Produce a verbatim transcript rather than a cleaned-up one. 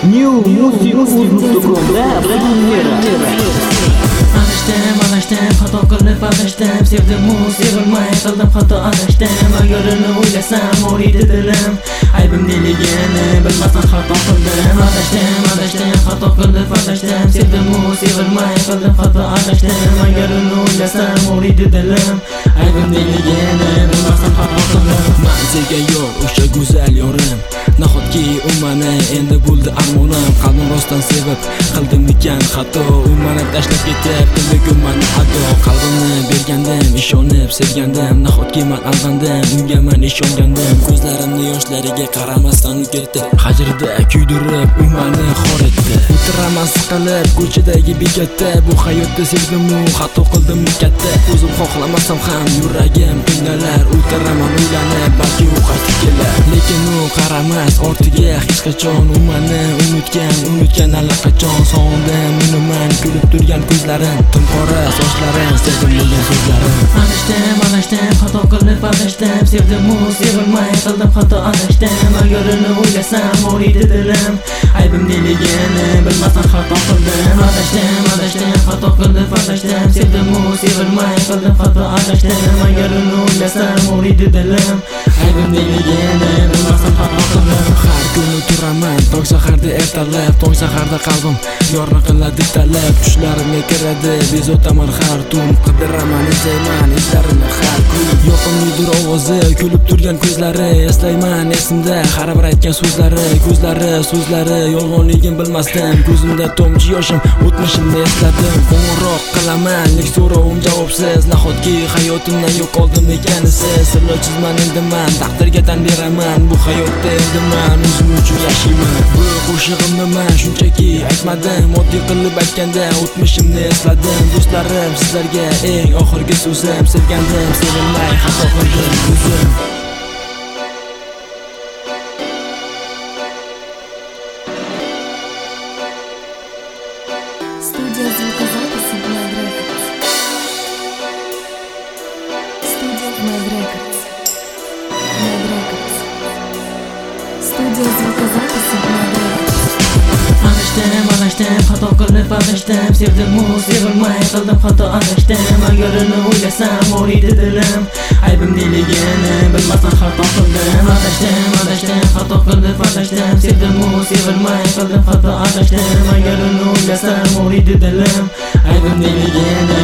New Music nuqta com'da premyera. Adashdim, adashdim, xato qilib adashdim. Sevdim-u sevilmay qildim xato adashdim. Agar uni o'ylasam o'riydi dilim. Aybim neligini bilmasdan xato qildim. Adashdim, adashdim, xato qilib adashdim. Sevdim-u sevilmay qildim xato adashdim. Agar uni o'ylasam o'riydi dilim. Aybim neligini bilmasdan xato qildim. Manzilga yo'l o'sha go'zal yorim. Nahotki u meni endi bo'ldi armonim. Qalbim rostdan sevib qildimikan xato. U meni tashlab ketib qildi meni ado. Qalbimni bergandim, ishonib sevgandim. Nahotki men aldandim, unga men ishongandim. Ko'zlarimni yoshlariga qaramasdan u ketdi. Hajrda kuydirib u meni xor etdi. O'tiraman siqilib ko'chadagi bekatda. Bu hayotda sevdim-u xato qildim katta. O'zim xohlamasam ham yuragim qiynalar. O'tiraman o'ylanib, balki u qaytib kelar. Lekin u qaramas ortiga hech qachon. U meni unutgan, unutgan allaqachon. Sog'indim uni men kulib turgan ko'zlarim, timqora sochlarim, sevdim degan so'zlarim. Adashdim, adashdim, xato qilib adashdim. Sevdim-u sevilmay qildim xato adashdim. Agar uni o'ylasam o'riydi dilim. Aybim neligini bilmasdan xato qildim. Adashdim, adashdim, xato qilib adashdim. Sevdim-u sevilmay qildim xato adashdim. Agar uni o'ylasam o'riydi dilim. Aybim neligini bilmasdan xato qildim. Har kuni turaman tong saharda ertalab, tong saharda qalbim yorni qiladi talab. Tushlarimga kiradi bezotaman har tun. Qidiraman, izlayman izlarini har kun. Yoqimlidir ovozi, kulib turgan ko'zlari. Eslayman esimda har bir aytgan so'zlari. Ko'zlari, so'zlari yolg'onligini bilmasdim. Ko'zimda tomchi yoshim, o'tmishimni esladim. Qo'ng'iroq qilaman, lek so'rovim javobsiz. Nahotki hayotimdan yo'qoldim ekansiz. Sirlojizman endi men, taqdirga tan beraman. Bu hayotda endi men o'zim uchun yashayman. Bu qo'shig'imni men shunchaki aytmadim. Oddiy qilib aytganda o'tmishimni esladim. Do'stlarim, sizlarga eng oxirgi so'zim. Sevgandim, sevilmay xato qildim ko'zim. Студия звукозаписи Mad Records. Студия Mad Records. Mad Records. Студия звукозаписи Mad Records. Adashdim, adashdim, xato qilib adashdim. Sevdim-u sevilmay qildim xato adashdim. Agar uni o'ylasam o'riydi dilim. Aybim neligini bilmasdan xato qildim. Adashdim, adashdim, xato qilib adashdim. Sevdim-u sevilmay qildim xato adashdim. Agar uni o'ylasam o'riydi dilim. Aybim neligini